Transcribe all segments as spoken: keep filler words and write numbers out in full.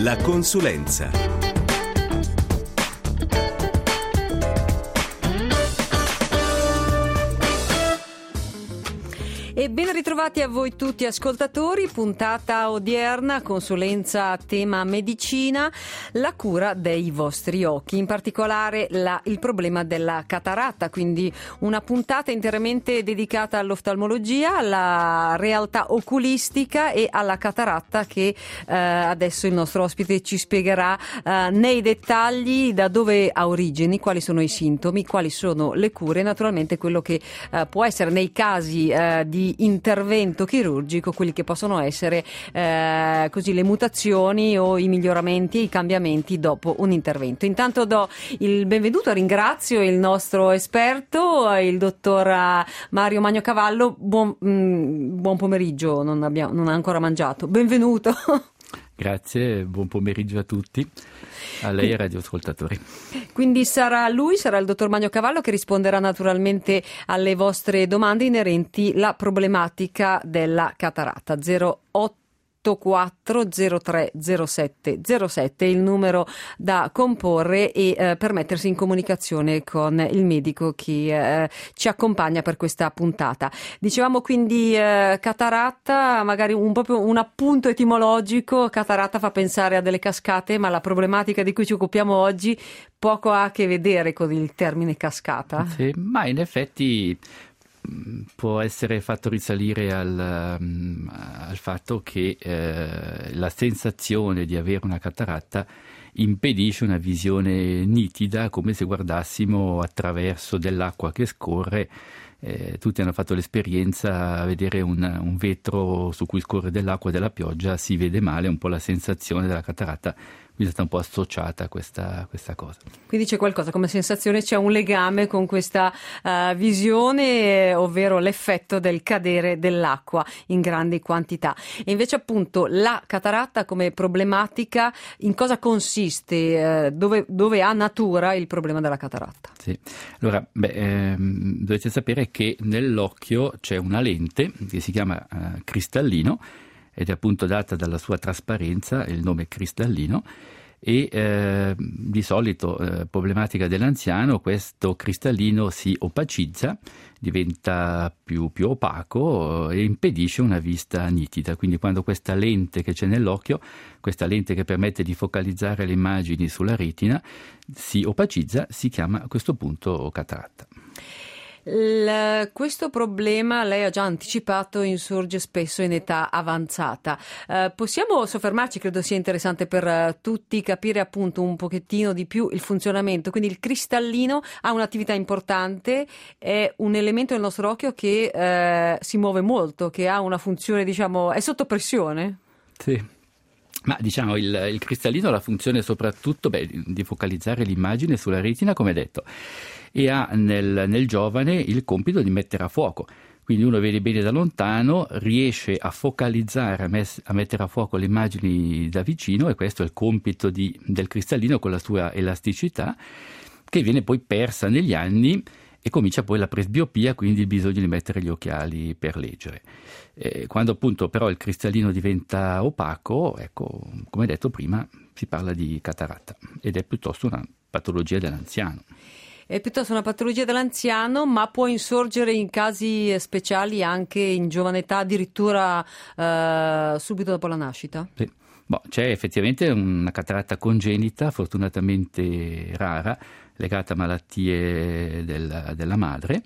La consulenza. E ben ritrovati a voi tutti ascoltatori, puntata odierna, consulenza a tema medicina, la cura dei vostri occhi, in particolare la, il problema della cataratta, quindi una puntata interamente dedicata all'oftalmologia, alla realtà oculistica e alla cataratta che eh, adesso il nostro ospite ci spiegherà eh, nei dettagli da dove ha origini, quali sono i sintomi, quali sono le cure e naturalmente quello che eh, può essere nei casi eh, di intervento chirurgico, quelli che possono essere eh, così le mutazioni o i miglioramenti e i cambiamenti dopo un intervento. Intanto do il benvenuto, ringrazio il nostro esperto, il dottor Mario Magnocavallo. Buon, mh, buon pomeriggio, non, abbiamo, non ha ancora mangiato. Benvenuto. Grazie, buon pomeriggio a tutti, a lei e ai radioascoltatori. Quindi sarà lui, sarà il dottor Magnocavallo che risponderà naturalmente alle vostre domande inerenti alla problematica della cataratta. zero otto quattro zero tre zero sette zero sette è il numero da comporre e eh, per mettersi in comunicazione con il medico che eh, ci accompagna per questa puntata. Dicevamo quindi eh, cataratta, magari un, proprio un appunto etimologico. Cataratta fa pensare a delle cascate, ma la problematica di cui ci occupiamo oggi poco ha a che vedere con il termine cascata. Sì, ma in effetti può essere fatto risalire al, um, al fatto che eh, la sensazione di avere una cataratta impedisce una visione nitida, come se guardassimo attraverso dell'acqua che scorre. Eh, tutti hanno fatto l'esperienza a vedere un, un vetro su cui scorre dell'acqua della pioggia, si vede male, un po' la sensazione della cataratta quindi è stata un po' associata a questa, questa cosa. Quindi c'è qualcosa come sensazione, c'è un legame con questa uh, visione, eh, ovvero l'effetto del cadere dell'acqua in grandi quantità. E invece appunto la cataratta come problematica, in cosa consiste, eh, dove, dove ha natura il problema della cataratta? Sì, allora beh, ehm, dovete sapere che nell'occhio c'è una lente che si chiama eh, cristallino, ed è appunto data dalla sua trasparenza, il nome cristallino, e eh, di solito, eh, problematica dell'anziano, questo cristallino si opacizza, diventa più, più opaco e impedisce una vista nitida. Quindi quando questa lente che c'è nell'occhio, questa lente che permette di focalizzare le immagini sulla retina, si opacizza, si chiama a questo punto cataratta. Il, questo problema, lei ha già anticipato, insorge spesso in età avanzata. Eh, possiamo soffermarci, credo sia interessante per uh, tutti capire appunto un pochettino di più il funzionamento. Quindi il cristallino ha un'attività importante, è un elemento del nostro occhio che eh, si muove molto, che ha una funzione, diciamo, è sotto pressione? Sì. Ma diciamo il, il cristallino ha la funzione soprattutto beh, di focalizzare l'immagine sulla retina, come detto, e ha nel, nel giovane il compito di mettere a fuoco. Quindi uno vede bene da lontano, riesce a focalizzare, a, mes- a mettere a fuoco le immagini da vicino, e questo è il compito di, del cristallino con la sua elasticità, che viene poi persa negli anni e comincia poi la presbiopia, quindi il bisogno di mettere gli occhiali per leggere. Eh, quando appunto però il cristallino diventa opaco, ecco, come detto prima, si parla di cataratta ed è piuttosto una patologia dell'anziano. È piuttosto una patologia dell'anziano, ma può insorgere in casi speciali anche in giovane età, addirittura eh, subito dopo la nascita? Sì. Boh, c'è effettivamente una cataratta congenita, fortunatamente rara, legata a malattie della, della madre.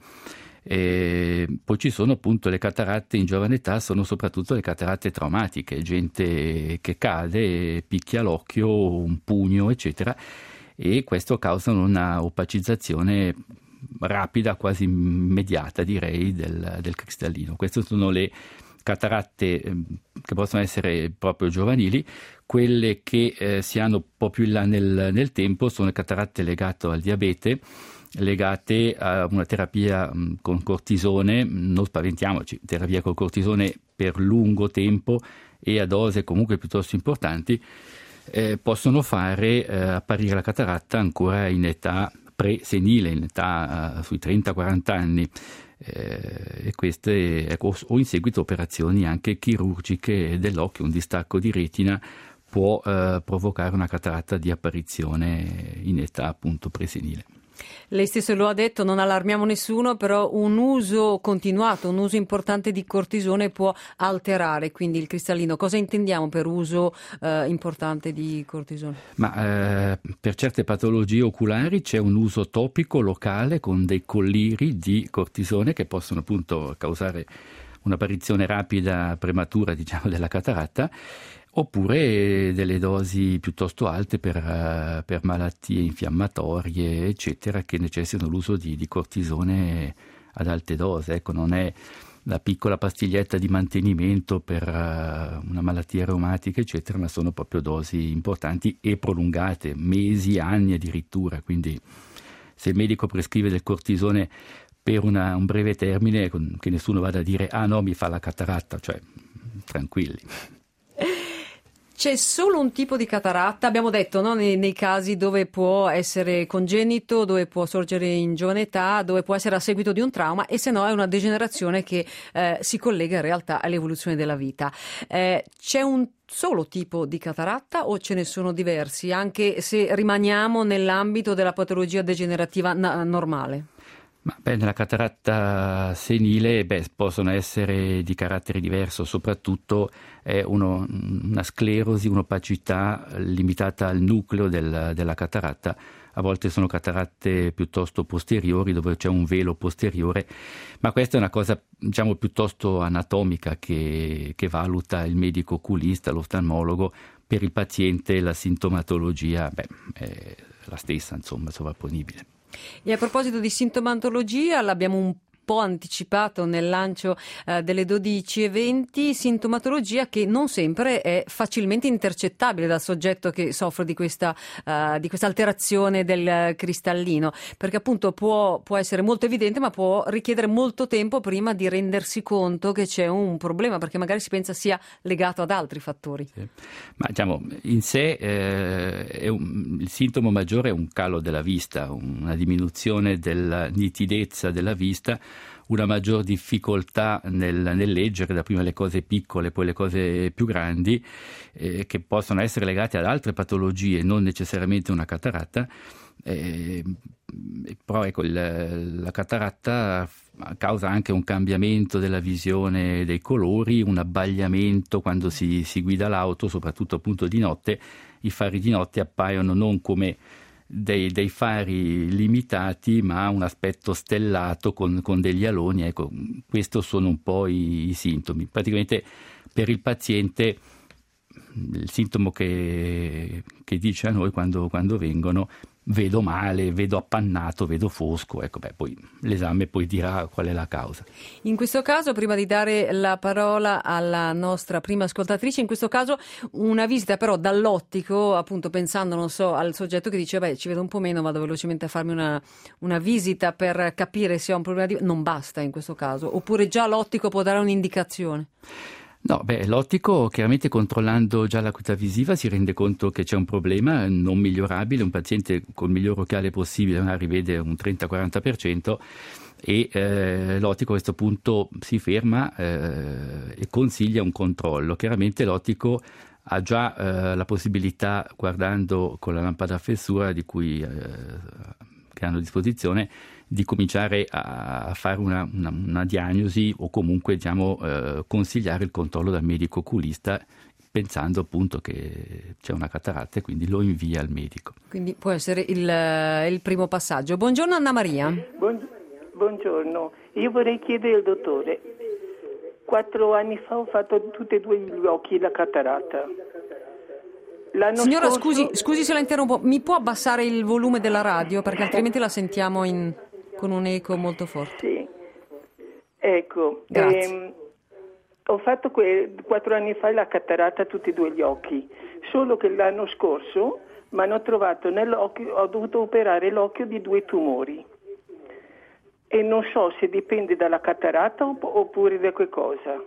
E poi ci sono appunto le cataratte in giovane età, sono soprattutto le cataratte traumatiche, gente che cade, picchia l'occhio, un pugno, eccetera, e questo causa una opacizzazione rapida, quasi immediata, direi, del, del cristallino. Queste sono le cataratte eh, che possono essere proprio giovanili. Quelle che eh, si hanno un po' più in là nel, nel tempo sono le cataratte legate al diabete, legate a una terapia mh, con cortisone. Non spaventiamoci, terapia con cortisone per lungo tempo e a dose comunque piuttosto importanti, eh, possono fare eh, apparire la cataratta ancora in età pre-senile, in età uh, sui trenta quaranta anni, eh, e queste, ecco, o in seguito a operazioni anche chirurgiche dell'occhio, un distacco di retina può eh, provocare una cataratta di apparizione in età appunto presenile. Lei stesso lo ha detto, non allarmiamo nessuno, però un uso continuato, un uso importante di cortisone può alterare quindi il cristallino. Cosa intendiamo per uso eh, importante di cortisone? Ma eh, per certe patologie oculari c'è un uso topico locale con dei colliri di cortisone che possono appunto causare un'apparizione rapida, prematura, diciamo, della cataratta, oppure delle dosi piuttosto alte per, uh, per malattie infiammatorie, eccetera, che necessitano l'uso di, di cortisone ad alte dosi. Ecco, non è la piccola pastiglietta di mantenimento per uh, una malattia reumatica, eccetera, ma sono proprio dosi importanti e prolungate, mesi, anni addirittura. Quindi se il medico prescrive del cortisone per una, un breve termine, che nessuno vada a dire ah no, mi fa la cataratta, cioè tranquilli. C'è solo un tipo di cataratta, abbiamo detto, no? nei, nei casi dove può essere congenito, dove può sorgere in giovane età, dove può essere a seguito di un trauma, e se no è una degenerazione che eh, si collega in realtà all'evoluzione della vita. Eh, c'è un solo tipo di cataratta o ce ne sono diversi, anche se rimaniamo nell'ambito della patologia degenerativa na- normale? Ma beh, nella cataratta senile beh, possono essere di carattere diverso, soprattutto è uno, una sclerosi, un'opacità limitata al nucleo del, della cataratta. A volte sono cataratte piuttosto posteriori, dove c'è un velo posteriore, ma questa è una cosa, diciamo, piuttosto anatomica che, che valuta il medico oculista, l'oftalmologo. Per il paziente la sintomatologia beh, è la stessa, insomma, sovrapponibile. E a proposito di sintomatologia, l'abbiamo un po' anticipato nel lancio eh, delle dodici e venti, sintomatologia che non sempre è facilmente intercettabile dal soggetto che soffre di questa, uh, di questa alterazione del cristallino, perché appunto può, può essere molto evidente, ma può richiedere molto tempo prima di rendersi conto che c'è un problema, perché magari si pensa sia legato ad altri fattori. Sì. Ma diciamo, in sé eh, è un, il sintomo maggiore è un calo della vista, una diminuzione della nitidezza della vista, una maggior difficoltà nel, nel leggere, da prima le cose piccole, poi le cose più grandi, eh, che possono essere legate ad altre patologie, non necessariamente una cataratta. Eh, però ecco, il, la cataratta causa anche un cambiamento della visione dei colori, un abbagliamento quando si, si guida l'auto, soprattutto appunto di notte. I fari di notte appaiono non come Dei, dei fari limitati, ma un aspetto stellato con, con degli aloni. Ecco, questi sono un po' i, i sintomi. Praticamente per il paziente il sintomo che, che dice a noi quando, quando vengono: vedo male, vedo appannato, vedo fosco. Ecco, beh, poi l'esame poi dirà qual è la causa. In questo caso, prima di dare la parola alla nostra prima ascoltatrice, in questo caso una visita però dall'ottico, appunto pensando, non so, al soggetto che dice beh, ci vedo un po' meno, vado velocemente a farmi una, una visita per capire se ho un problema di... Non basta in questo caso, oppure già l'ottico può dare un'indicazione? No, beh, l'ottico chiaramente, controllando già l'acuità visiva, si rende conto che c'è un problema non migliorabile. Un paziente col miglior occhiale possibile magari vede un trenta quaranta per cento e eh, l'ottico a questo punto si ferma eh, e consiglia un controllo. Chiaramente l'ottico ha già eh, la possibilità, guardando con la lampada a fessura di cui eh, che hanno a disposizione, di cominciare a fare una, una, una diagnosi o comunque, diciamo, eh, consigliare il controllo dal medico oculista, pensando appunto che c'è una cataratta e quindi lo invia al medico. Quindi può essere il, il primo passaggio. Buongiorno Anna Maria. Buongiorno, io vorrei chiedere al dottore, quattro anni fa ho fatto tutti e due gli occhi la cataratta. L'anno Signora, scorso... scusi, scusi se la interrompo, mi può abbassare il volume della radio perché altrimenti la sentiamo in... con un eco molto forte. Sì, ecco, ehm, ho fatto que- quattro anni fa la cataratta a tutti e due gli occhi, solo che l'anno scorso mi hanno trovato nell'occhio, ho dovuto operare l'occhio di due tumori e non so se dipende dalla cataratta opp- oppure da che cosa.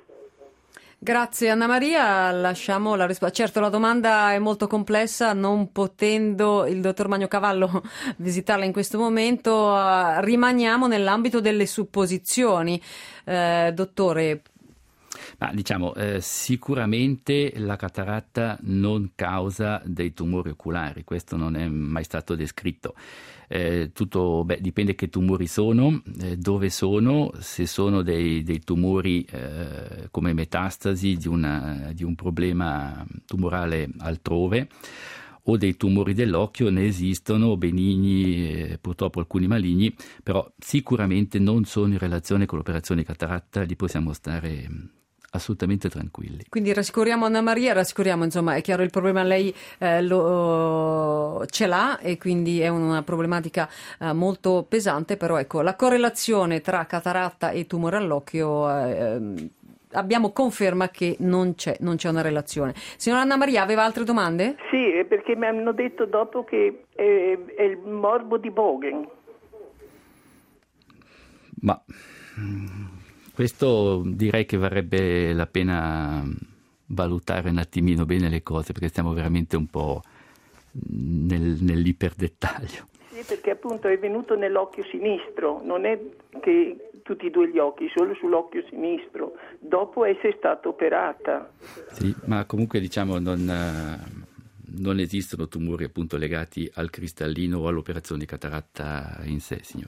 Grazie Anna Maria, lasciamo la risposta. Certo, la domanda è molto complessa, non potendo il dottor Magnocavallo visitarla in questo momento, uh, rimaniamo nell'ambito delle supposizioni. Uh, dottore, Ma diciamo, eh, sicuramente la cataratta non causa dei tumori oculari, questo non è mai stato descritto. Eh, tutto beh, dipende che tumori sono, eh, dove sono, se sono dei, dei tumori eh, come metastasi di, una, di un problema tumorale altrove, o dei tumori dell'occhio, ne esistono benigni, eh, purtroppo alcuni maligni, però sicuramente non sono in relazione con l'operazione di cataratta, lì possiamo stare assolutamente tranquilli. Quindi rassicuriamo Anna Maria, rassicuriamo, insomma, è chiaro il problema lei eh, lo, ce l'ha e quindi è una problematica eh, molto pesante, però ecco, la correlazione tra cataratta e tumore all'occhio eh, abbiamo conferma che non c'è, non c'è una relazione. Signora Anna Maria, aveva altre domande? Sì, perché mi hanno detto dopo che è, è il morbo di Bogen. Ma questo direi che varrebbe la pena valutare un attimino bene le cose, perché stiamo veramente un po' nel, nell'iperdettaglio. Sì, perché appunto è venuto nell'occhio sinistro, non è che tutti e due gli occhi, solo sull'occhio sinistro, dopo essere stata operata. Sì, ma comunque diciamo non, non esistono tumori appunto legati al cristallino o all'operazione di cataratta in sé, signora.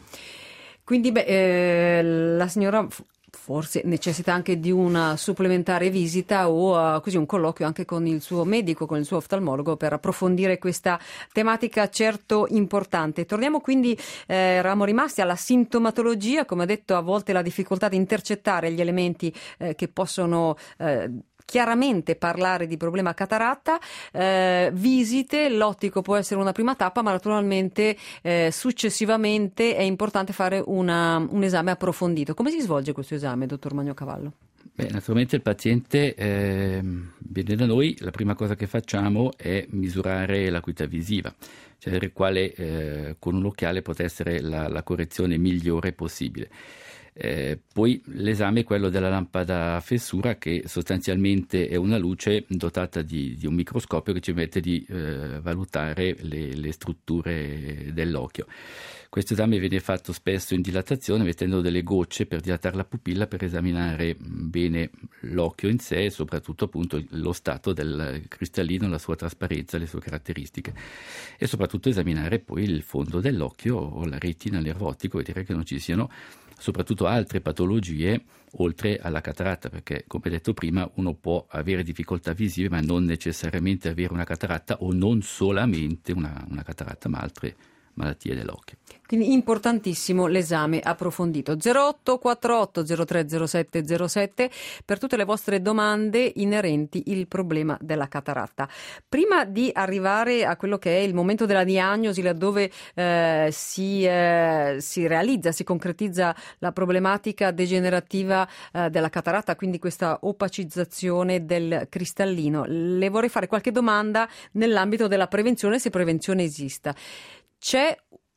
Quindi beh, eh, la signora forse necessita anche di una supplementare visita o uh, così un colloquio anche con il suo medico, con il suo oftalmologo, per approfondire questa tematica certo importante. Torniamo quindi, eh, eravamo rimasti alla sintomatologia, come ha detto, a volte la difficoltà di intercettare gli elementi eh, che possono eh, chiaramente parlare di problema cataratta, eh, visite, l'ottico può essere una prima tappa, ma naturalmente eh, successivamente è importante fare una, un esame approfondito. Come si svolge questo esame, dottor Magnocavallo? Beh, naturalmente il paziente eh, viene da noi, la prima cosa che facciamo è misurare l'acuità visiva, cioè quale eh, con un occhiale potrà essere la, la correzione migliore possibile. Eh, poi l'esame è quello della lampada a fessura, che sostanzialmente è una luce dotata di, di un microscopio che ci permette di eh, valutare le, le strutture dell'occhio. Questo esame viene fatto spesso in dilatazione, mettendo delle gocce per dilatare la pupilla, per esaminare bene l'occhio in sé e soprattutto appunto lo stato del cristallino, la sua trasparenza, le sue caratteristiche, e soprattutto esaminare poi il fondo dell'occhio o la retina, il nervo ottico, e dire che non ci siano soprattutto altre patologie oltre alla cataratta, perché come detto prima uno può avere difficoltà visive ma non necessariamente avere una cataratta, o non solamente una, una cataratta ma altre malattie dell'occhio. Quindi importantissimo l'esame approfondito. zero otto quattro otto zero tre zero sette zero sette per tutte le vostre domande inerenti il problema della cataratta. Prima di arrivare a quello che è il momento della diagnosi, laddove eh, si, eh, si realizza, si concretizza la problematica degenerativa eh, della cataratta, quindi questa opacizzazione del cristallino, le vorrei fare qualche domanda nell'ambito della prevenzione, se prevenzione esista. C'è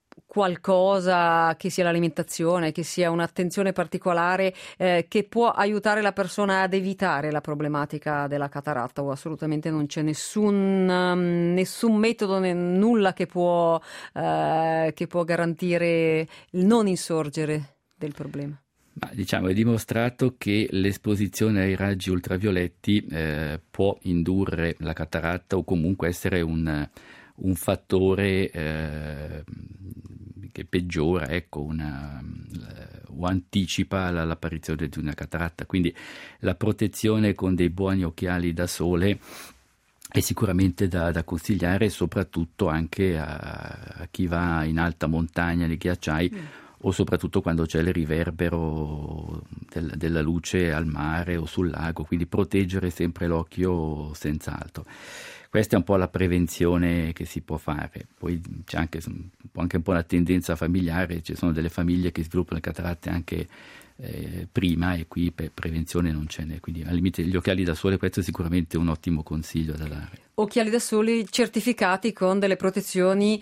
qualcosa, che sia l'alimentazione, che sia un'attenzione particolare eh, che può aiutare la persona ad evitare la problematica della cataratta, o assolutamente non c'è nessun, um, nessun metodo, né, nulla che può, eh, che può garantire il non insorgere del problema? Ma diciamo è dimostrato che l'esposizione ai raggi ultravioletti eh, può indurre la cataratta, o comunque essere un un fattore eh, che peggiora, ecco, una, o anticipa l'apparizione di una cataratta. Quindi la protezione con dei buoni occhiali da sole è sicuramente da, da consigliare, soprattutto anche a, a chi va in alta montagna, nei ghiacciai, mm. o soprattutto quando c'è il riverbero del, della luce al mare o sul lago, quindi proteggere sempre l'occhio senz'altro. Questa è un po' la prevenzione che si può fare. Poi c'è anche, anche un po' una tendenza familiare, ci sono delle famiglie che sviluppano le cataratte anche eh, prima, e qui per prevenzione non ce n'è. Quindi al limite gli occhiali da sole, questo è sicuramente un ottimo consiglio da dare. Occhiali da sole certificati con delle protezioni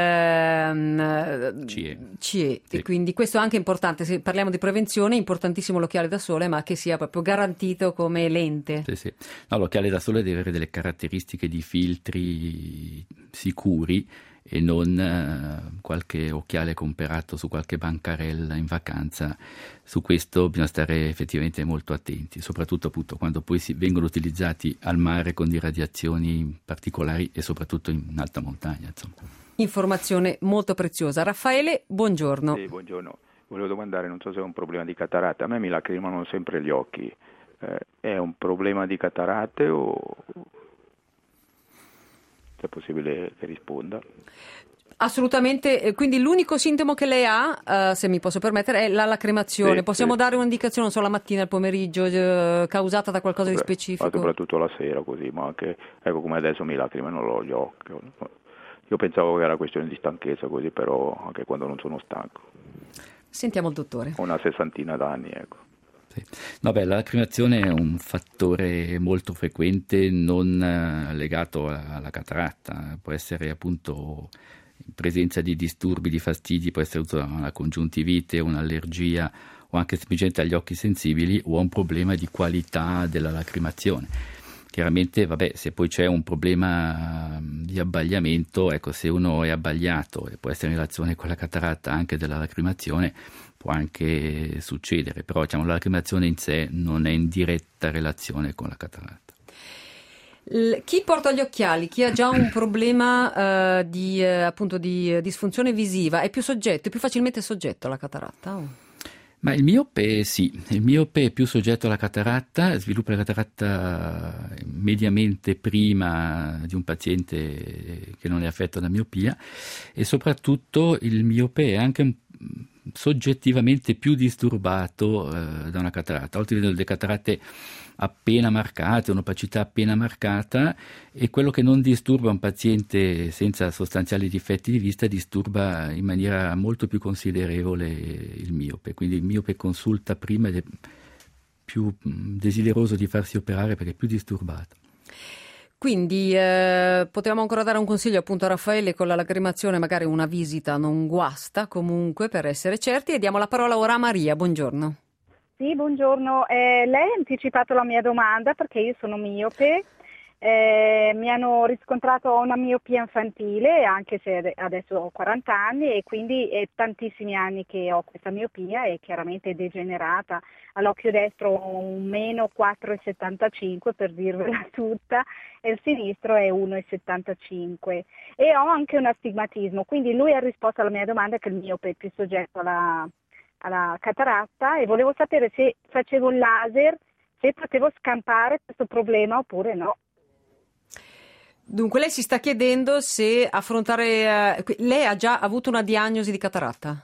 ehm, C E, C E. Sì. E quindi questo è anche importante, se parliamo di prevenzione è importantissimo l'occhiale da sole, ma che sia proprio garantito come lente. Sì, sì. No, l'occhiale da sole deve avere delle caratteristiche di filtri sicuri, e non eh, qualche occhiale comprato su qualche bancarella in vacanza. Su questo bisogna stare effettivamente molto attenti, soprattutto appunto quando poi si vengono utilizzati al mare con irradiazioni particolari e soprattutto in alta montagna, insomma. Informazione molto preziosa. Raffaele, buongiorno. Sì, buongiorno. Volevo domandare, non so se è un problema di cataratta, a me mi lacrimano sempre gli occhi. Eh, è un problema di cataratte o se è possibile che risponda? Assolutamente, quindi l'unico sintomo che lei ha, uh, se mi posso permettere, è la lacrimazione. Sì, Possiamo sì. dare un'indicazione, non so, la mattina, il pomeriggio, uh, causata da qualcosa di specifico? Ma soprattutto la sera così, ma anche, ecco come adesso mi lacrimano gli occhi. Io pensavo che era questione di stanchezza così, però anche quando non sono stanco. Sentiamo il dottore. Ho una sessantina d'anni, ecco. Sì. No, beh, la lacrimazione è un fattore molto frequente, non eh, legato alla, alla cataratta, può essere appunto in presenza di disturbi, di fastidi, può essere una congiuntivite, un'allergia o anche semplicemente agli occhi sensibili o un problema di qualità della lacrimazione. Chiaramente, vabbè, se poi c'è un problema di abbagliamento, ecco, se uno è abbagliato e può essere in relazione con la cataratta anche della lacrimazione, può anche succedere, però diciamo la lacrimazione in sé non è in diretta relazione con la cataratta. L- chi porta gli occhiali, chi ha già un problema uh, di uh, appunto di uh, disfunzione visiva, è più soggetto, è più facilmente soggetto alla cataratta? Oh. Ma il miope sì, il miope è più soggetto alla cataratta, sviluppa la cataratta mediamente prima di un paziente che non è affetto da miopia e soprattutto il miope è anche un soggettivamente più disturbato eh, da una cataratta. Oltre alle cataratte appena marcate, un'opacità appena marcata, e quello che non disturba un paziente senza sostanziali difetti di vista disturba in maniera molto più considerevole il miope. Quindi il miope consulta prima ed è più desideroso di farsi operare perché è più disturbato. Quindi eh, potevamo ancora dare un consiglio appunto a Raffaele con la lacrimazione, magari una visita non guasta comunque per essere certi, e diamo la parola ora a Maria, buongiorno. Sì, buongiorno, eh, lei ha anticipato la mia domanda perché io sono miope, eh, mi hanno riscontrato una miopia infantile anche se adesso ho quaranta anni e quindi è tantissimi anni che ho questa miopia e chiaramente è degenerata. All'occhio destro ho un meno quattro virgola settantacinque per dirvela tutta e il sinistro è uno virgola settantacinque e ho anche un astigmatismo, quindi lui ha risposto alla mia domanda che il miope è più soggetto alla, alla cataratta e volevo sapere se facevo il laser, se potevo scampare questo problema oppure no. Dunque lei si sta chiedendo se affrontare, eh, lei ha già avuto una diagnosi di cataratta?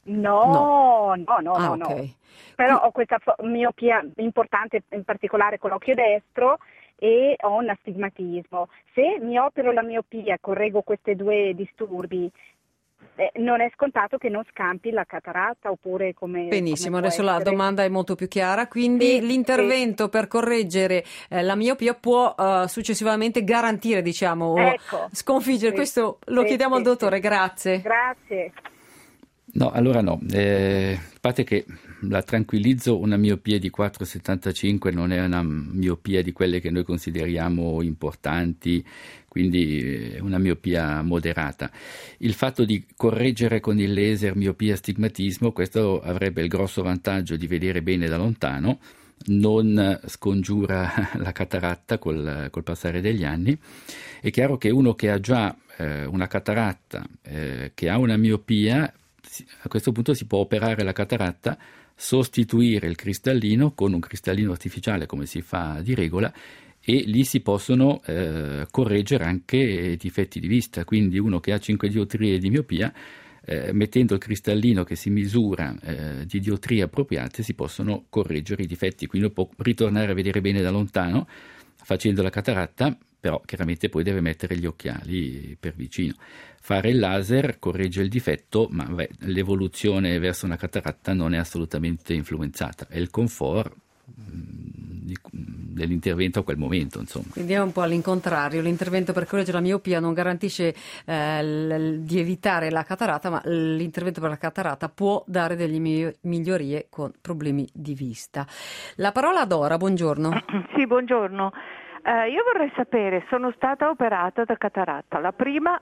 No, no, no, no, ah, no. Okay. Però ho questa miopia importante in particolare con l'occhio destro e ho un astigmatismo. Se mi opero la miopia, correggo questi due disturbi, eh, non è scontato che non scampi la cataratta oppure come... Benissimo, come adesso essere. La domanda è molto più chiara, quindi sì, l'intervento sì. per correggere eh, la miopia può uh, successivamente garantire, diciamo, ecco. o sconfiggere. Sì, questo lo sì, chiediamo sì, al dottore, sì. grazie. Grazie. No, allora no, eh, a parte che la tranquillizzo, una miopia di quattro virgola settantacinque non è una miopia di quelle che noi consideriamo importanti, quindi è una miopia moderata. Il fatto di correggere con il laser miopia e astigmatismo, questo avrebbe il grosso vantaggio di vedere bene da lontano, non scongiura la cataratta col, col passare degli anni. È chiaro che uno che ha già eh, una cataratta, eh, che ha una miopia, a questo punto si può operare la cataratta, sostituire il cristallino con un cristallino artificiale come si fa di regola e lì si possono eh, correggere anche difetti di vista. Quindi uno che ha cinque diottrie di miopia, eh, mettendo il cristallino che si misura eh, di diottrie appropriate si possono correggere i difetti, quindi può ritornare a vedere bene da lontano facendo la cataratta, però chiaramente poi deve mettere gli occhiali per vicino. Fare il laser corregge il difetto, ma beh, l'evoluzione verso una cataratta non è assolutamente influenzata, è il comfort mh, dell'intervento a quel momento, insomma. Quindi è un po' all'incontrario, l'intervento per correggere la miopia non garantisce eh, l- di evitare la cataratta, ma l'intervento per la cataratta può dare delle mi- migliorie con problemi di vista. La parola ad Ora, buongiorno. Sì, buongiorno. Uh, io vorrei sapere, sono stata operata da cataratta, la prima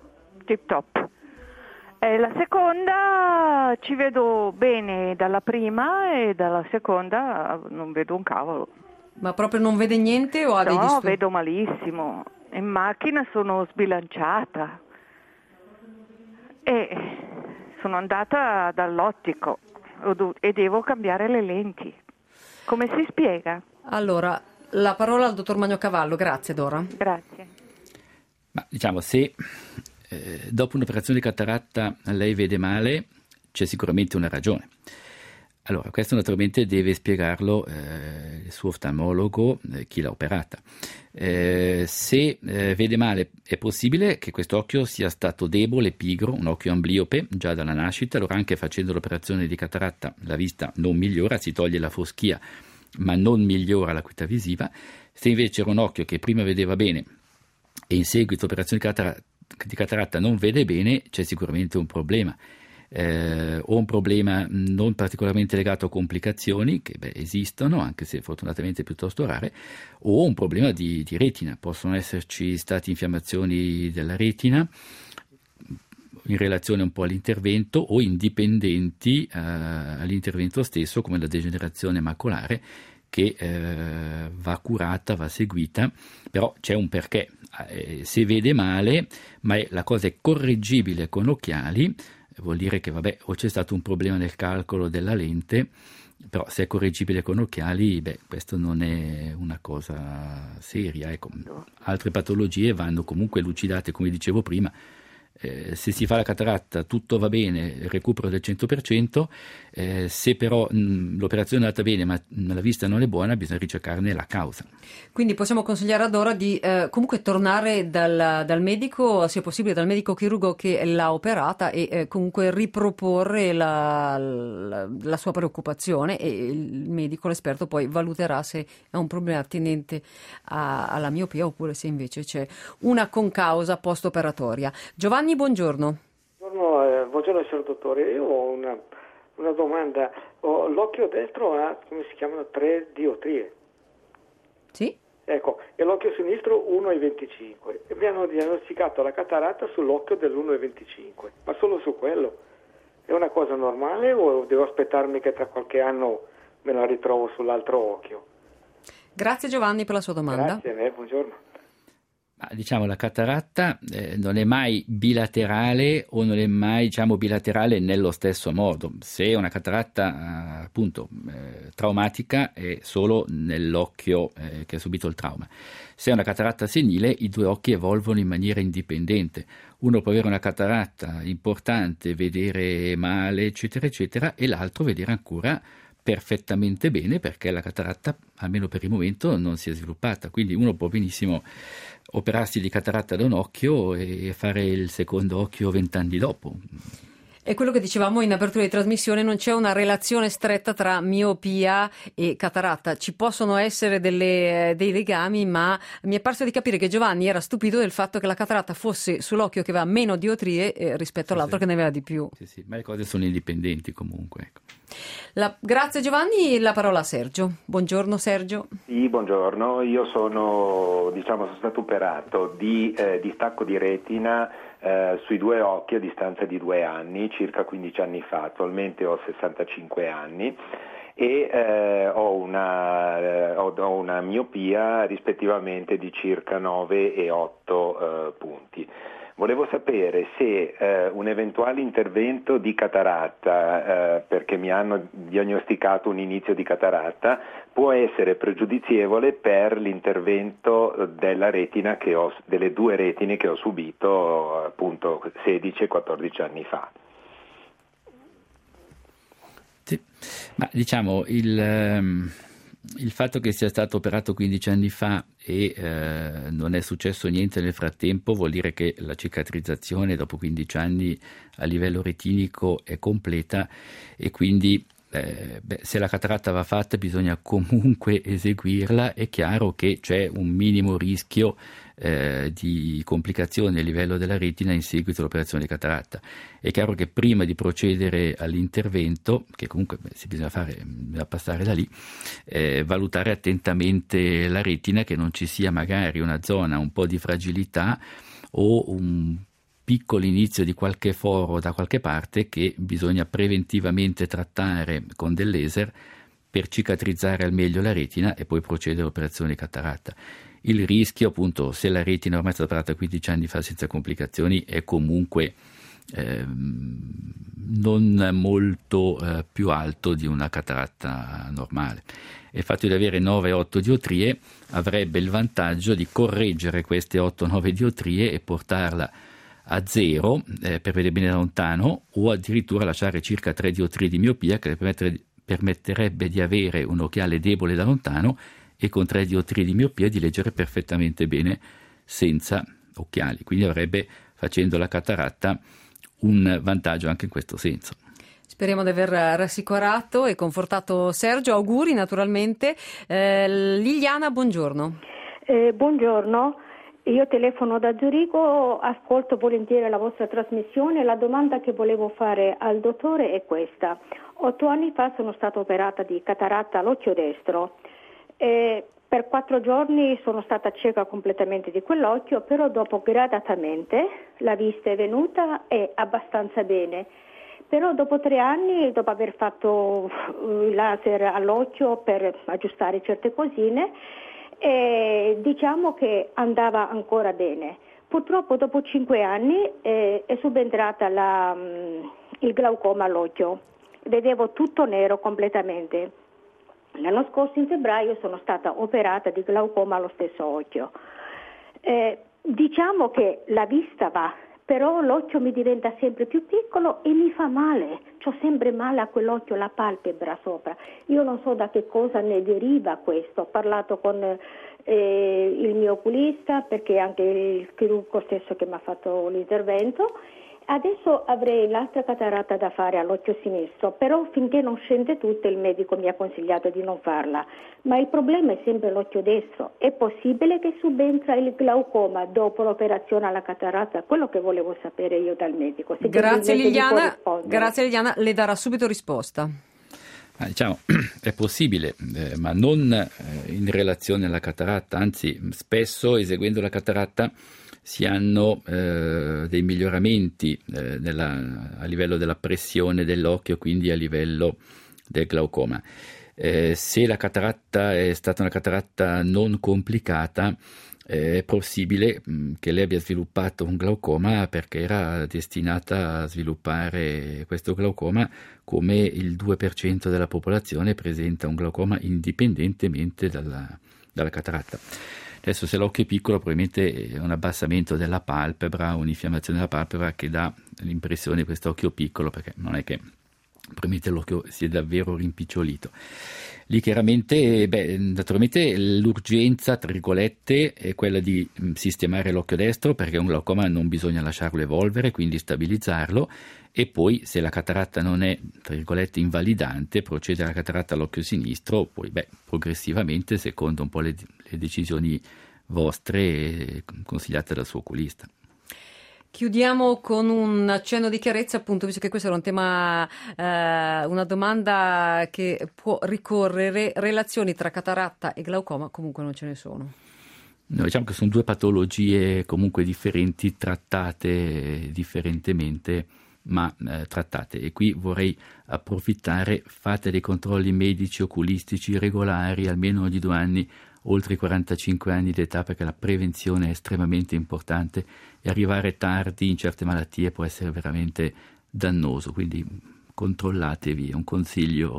tip top. E la seconda ci vedo bene dalla prima e dalla seconda non vedo un cavolo. Ma proprio non vede niente o ha dei disturbi? No, vedo malissimo. In macchina sono sbilanciata e sono andata dall'ottico e devo cambiare le lenti. Come si spiega? Allora, la parola al dottor Magnocavallo. Grazie, Dora. Grazie. Ma diciamo, se eh, dopo un'operazione di cataratta lei vede male, c'è sicuramente una ragione. Allora, questo naturalmente deve spiegarlo eh, il suo oftalmologo, eh, chi l'ha operata. Eh, se eh, vede male, è possibile che questo occhio sia stato debole, pigro, un occhio ambliope già dalla nascita. Allora, anche facendo l'operazione di cataratta la vista non migliora, si toglie la foschia, ma non migliora l'acuità visiva. Se invece era un occhio che prima vedeva bene e in seguito all'operazione di cataratta, di cataratta non vede bene, c'è sicuramente un problema. Eh, o un problema non particolarmente legato a complicazioni che beh, esistono, anche se fortunatamente piuttosto rare, o un problema di, di retina. Possono esserci state infiammazioni della retina in relazione un po' all'intervento o indipendenti eh, all'intervento stesso, come la degenerazione macolare, che eh, va curata, va seguita, però c'è un perché. Eh, se vede male, ma è, la cosa è correggibile con occhiali, vuol dire che vabbè, o c'è stato un problema nel calcolo della lente, però se è correggibile con occhiali, beh, questo non è una cosa seria. Ecco. Altre patologie vanno comunque lucidate, come dicevo prima. Eh, se si fa la cataratta tutto va bene, recupero del cento per cento, eh, se però mh, l'operazione è andata bene ma la vista non è buona, bisogna ricercarne la causa. Quindi possiamo consigliare a Dora di eh, comunque tornare dal, dal medico, se possibile dal medico chirurgo che l'ha operata, e eh, comunque riproporre la, la, la sua preoccupazione, e il medico, l'esperto, poi valuterà se è un problema attinente a, alla miopia oppure se invece c'è una concausa post-operatoria. Giovanni, buongiorno. Buongiorno, eh, buongiorno signor dottore, io ho una, una domanda. Ho, l'occhio destro ha, come si chiamano, tre diotrie. Sì? Ecco, e l'occhio sinistro uno virgola venticinque. E mi hanno diagnosticato la cataratta sull'occhio dell'uno virgola venticinque, ma solo su quello. È una cosa normale o devo aspettarmi che tra qualche anno me la ritrovo sull'altro occhio? Grazie Giovanni per la sua domanda. Grazie, eh, buongiorno. Ma, diciamo, la cataratta eh, non è mai bilaterale o non è mai, diciamo, bilaterale nello stesso modo. Se è una cataratta eh, appunto eh, traumatica è solo nell'occhio eh, che ha subito il trauma. Se è una cataratta senile, i due occhi evolvono in maniera indipendente. Uno può avere una cataratta importante, vedere male, eccetera, eccetera, e l'altro vedere ancora perfettamente bene, perché la cataratta, almeno per il momento, non si è sviluppata. Quindi uno può benissimo operarsi di cataratta da un occhio e fare il secondo occhio vent'anni dopo. È quello che dicevamo in apertura di trasmissione, non c'è una relazione stretta tra miopia e cataratta. Ci possono essere delle, dei legami, ma mi è parso di capire che Giovanni era stupito del fatto che la cataratta fosse sull'occhio che aveva meno diotrie eh, rispetto all'altro, sì, che ne aveva di più. Sì, sì, ma le cose sono indipendenti comunque. Ecco. La, grazie Giovanni, la parola a Sergio. Buongiorno Sergio. Sì, buongiorno. Io sono, diciamo, sono stato operato di eh, distacco di retina eh, sui due occhi a distanza di due anni, circa quindici anni fa. Attualmente ho sessantacinque anni e eh, ho, una, eh, ho, ho una miopia rispettivamente di circa nove e otto eh, punti. Volevo sapere se eh, un eventuale intervento di cataratta, eh, perché mi hanno diagnosticato un inizio di cataratta, può essere pregiudizievole per l'intervento della retina che ho, delle due retine che ho subito appunto sedici e quattordici anni fa. Sì, ma diciamo il... Um... Il fatto che sia stato operato quindici anni fa e eh, non è successo niente nel frattempo vuol dire che la cicatrizzazione dopo quindici anni a livello retinico è completa, e quindi eh, beh, se la cataratta va fatta bisogna comunque eseguirla. È chiaro che c'è un minimo rischio eh, di complicazioni a livello della retina in seguito all'operazione di cataratta. È chiaro che prima di procedere all'intervento, che comunque beh, si bisogna fare, bisogna passare da lì, eh, valutare attentamente la retina, che non ci sia magari una zona un po' di fragilità o un piccolo inizio di qualche foro da qualche parte che bisogna preventivamente trattare con del laser per cicatrizzare al meglio la retina e poi procedere all'operazione di cataratta. Il rischio, appunto, se la retina ormai è stata operata quindici anni fa senza complicazioni, è comunque eh, non molto eh, più alto di una cataratta normale. E il fatto di avere nove otto diottrie avrebbe il vantaggio di correggere queste otto nove diottrie e portarla a zero eh, per vedere bene da lontano, o addirittura lasciare circa tre diottrie di miopia che le permettere, permetterebbe di avere un occhiale debole da lontano e con tre diottrie di miopia di leggere perfettamente bene senza occhiali. Quindi avrebbe, facendo la cataratta, un vantaggio anche in questo senso. Speriamo di aver rassicurato e confortato Sergio. Auguri naturalmente. Eh, Liliana, buongiorno. Eh, buongiorno, io telefono da Zurigo, ascolto volentieri la vostra trasmissione. La domanda che volevo fare al dottore è questa. Otto anni fa sono stata operata di cataratta all'occhio destro. Eh, per quattro giorni sono stata cieca completamente di quell'occhio, però dopo gradatamente la vista è venuta e abbastanza bene. Però dopo tre anni, dopo aver fatto il laser all'occhio per aggiustare certe cosine, eh, diciamo che andava ancora bene. Purtroppo dopo cinque anni eh, è subentrata la, mh, il glaucoma all'occhio. Vedevo tutto nero completamente. L'anno scorso in febbraio sono stata operata di glaucoma allo stesso occhio. Eh, diciamo che la vista va, però l'occhio mi diventa sempre più piccolo e mi fa male. C'ho sempre male a quell'occhio, la palpebra sopra. Io non so da che cosa ne deriva questo. Ho parlato con eh, il mio oculista, perché anche il chirurgo stesso che mi ha fatto l'intervento. Adesso avrei l'altra cataratta da fare all'occhio sinistro, però finché non scende tutto il medico mi ha consigliato di non farla. Ma il problema è sempre l'occhio destro. È possibile che subentra il glaucoma dopo l'operazione alla cataratta? Quello che volevo sapere io dal medico. Se Grazie Liliana, grazie Liliana, le darà subito risposta. Ah, diciamo, è possibile, eh, ma non eh, in relazione alla cataratta, anzi spesso eseguendo la cataratta si hanno eh, dei miglioramenti eh, nella, a livello della pressione dell'occhio, quindi a livello del glaucoma. Eh, se la cataratta è stata una cataratta non complicata, eh, è possibile mh, che lei abbia sviluppato un glaucoma perché era destinata a sviluppare questo glaucoma, come il due per cento della popolazione presenta un glaucoma indipendentemente dalla, dalla cataratta. Adesso se l'occhio è piccolo probabilmente è un abbassamento della palpebra, un'infiammazione della palpebra che dà l'impressione di questo occhio piccolo, perché non è che probabilmente l'occhio si è davvero rimpicciolito. Lì chiaramente, beh, naturalmente l'urgenza, tra virgolette, è quella di sistemare l'occhio destro, perché un glaucoma non bisogna lasciarlo evolvere, quindi stabilizzarlo, e poi se la cataratta non è, tra virgolette, invalidante, procedere alla cataratta all'occhio sinistro, poi beh, progressivamente, secondo un po' le, le decisioni vostre consigliate dal suo oculista. Chiudiamo con un accenno di chiarezza, appunto, visto che questo era un tema, eh, una domanda che può ricorrere: relazioni tra cataratta e glaucoma comunque non ce ne sono. No, diciamo che sono due patologie comunque differenti, trattate differentemente, ma eh, trattate. E qui vorrei approfittare, fate dei controlli medici oculistici regolari, almeno ogni due anni, oltre i quarantacinque anni di età, perché la prevenzione è estremamente importante e arrivare tardi in certe malattie può essere veramente dannoso, quindi controllatevi, è un consiglio.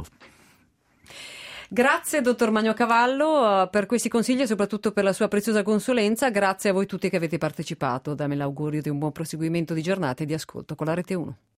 Grazie dottor Magnocavallo per questi consigli e soprattutto per la sua preziosa consulenza. Grazie a voi tutti che avete partecipato. Dammi l'augurio di un buon proseguimento di giornata e di ascolto con la Rete uno.